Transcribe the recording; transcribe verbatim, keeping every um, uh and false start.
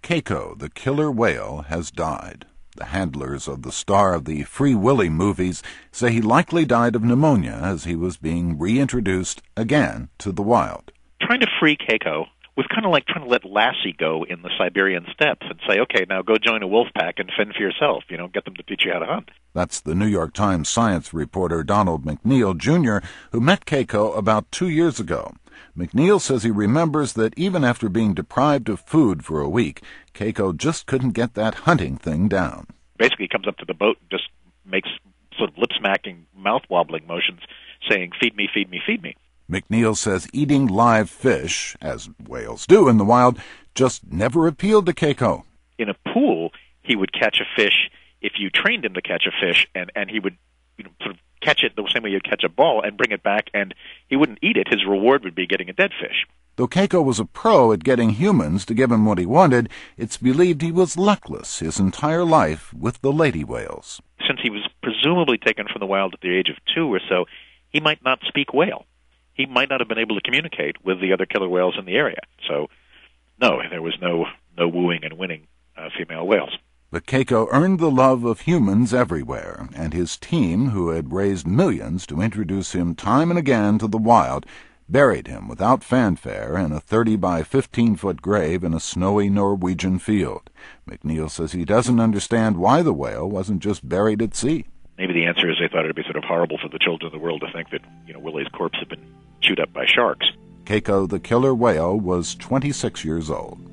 Keiko, the killer whale, has died. The handlers of the star of the Free Willy movies say he likely died of pneumonia as he was being reintroduced again to the wild. Trying to free Keiko was kind of like trying to let Lassie go in the Siberian steppes and say, okay, now go join a wolf pack and fend for yourself. You know, get them to teach you how to hunt. That's the New York Times science reporter Donald McNeil, Junior, who met Keiko about two years ago. McNeil says he remembers that even after being deprived of food for a week, Keiko just couldn't get that hunting thing down. Basically, he comes up to the boat and just makes sort of lip-smacking, mouth-wobbling motions, saying, feed me, feed me, feed me. McNeil says eating live fish, as whales do in the wild, just never appealed to Keiko. In a pool, he would catch a fish if you trained him to catch a fish, and, and he would you know, sort of catch it the same way you'd catch a ball and bring it back, and he wouldn't eat it. His reward would be getting a dead fish. Though Keiko was a pro at getting humans to give him what he wanted, it's believed he was luckless his entire life with the lady whales. Since he was presumably taken from the wild at the age of two or so, he might not speak whale. He might not have been able to communicate with the other killer whales in the area. So, no, there was no, no wooing and winning uh, female whales. But Keiko earned the love of humans everywhere, and his team, who had raised millions to introduce him time and again to the wild, buried him without fanfare in a thirty by fifteen foot grave in a snowy Norwegian field. McNeil says he doesn't understand why the whale wasn't just buried at sea. Maybe the answer is they thought it would be sort of horrible for the children of the world to think that, you know, Willie's corpse had been chewed up by sharks. Keiko, the killer whale, was twenty-six years old.